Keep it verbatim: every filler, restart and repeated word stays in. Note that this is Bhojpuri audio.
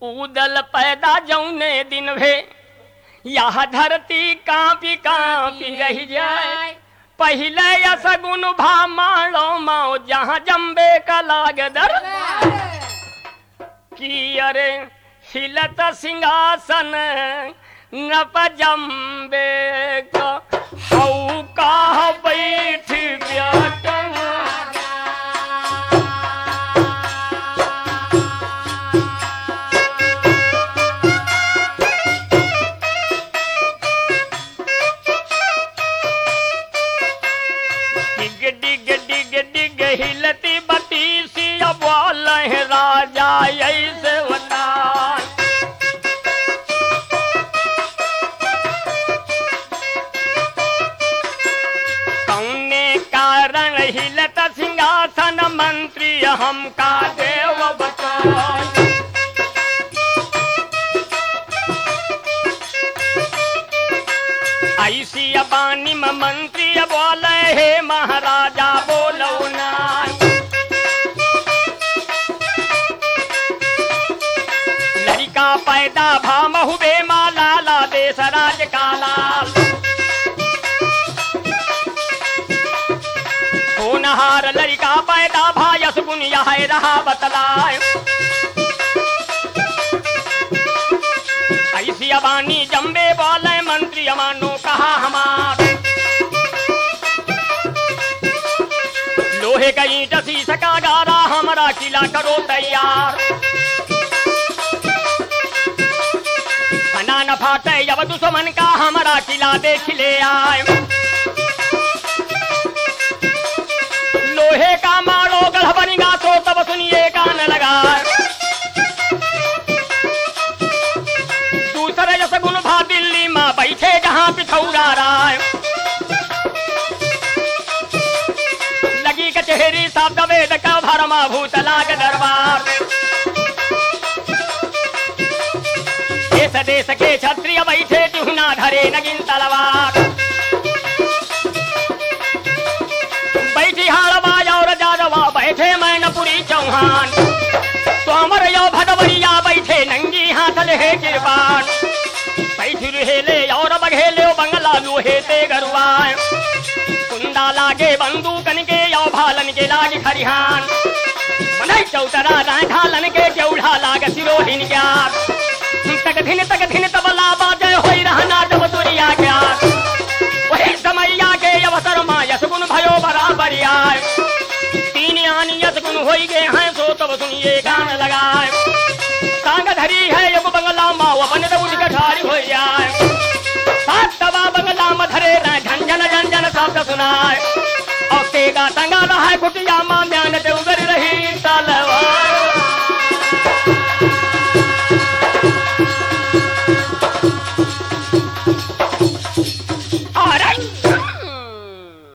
उदल पैदा जौने दिन भे यह धरती कांपी कांपी रह जाए पहले असगुन भा मारो माओ जहाँ जम्बे का लागदर कि अरे हिलत सिंहासन नप जम्बे का हऊ का बैठ ब्याटन हिलती बतीसी अब राजा ऐसे बता कौने कारण हिलत सिंहासन मंत्री हमका देव बता ऐसी अबानी में मंत्री बोले हे महाराजा बोलो ना लड़का पैदा भाम हुए माँ लाला देश राज का लाल होनहार लड़का पैदा भायस गुन यह रहा बतलाए ऐसी अबानी जम्बे बोले मंत्री अमानो कहा हमार लोहे का ईंट शीश का गारा हमारा किला करो तैयार फना न फाटे अब दुश्मन का हमारा किला देख ले आए लोहे का मारो गढ़ बनेगा तो तब सुनिए कान लगाए दूसरे जसगुन भा दिल्ली माँ बैठे जहाँ पिथौरा राय लगी कचहरी साहब वेद का भरमा भूत लाग दरबार देश देश के क्षत्रिय बैठे चूना धरे नगिन तलवार बैठी हाड़वा और जादवा बैठे मैनपुरी चौहान तोमर यो भदवरिया बैठे नंगी हाथ ले किरपान बैठी रहेले और बघेले बंगला लोहे ते गरुआन कुंदा लागे बंदूकन के यो भालन के लागे खरिहान मनई चौतरा ढालन के चौड़ा लाग सिरोहिन क्या तक धिन तक धिन तबला बाजे होई रहना जब दुनिया क्या वही समैया के अवसर मा यसगुन भयो बराबर आए तीन आनी यसगुन होई गए हैं सो तब सुनिए गान लगाए सांग धरी है युग बंगला माओ अपन उठ ठारी हो जाए सात तबा बंगला मधरे झंझन झंझन शब्द सुनाए और तेगा तंगा रहा है कुटिया माँ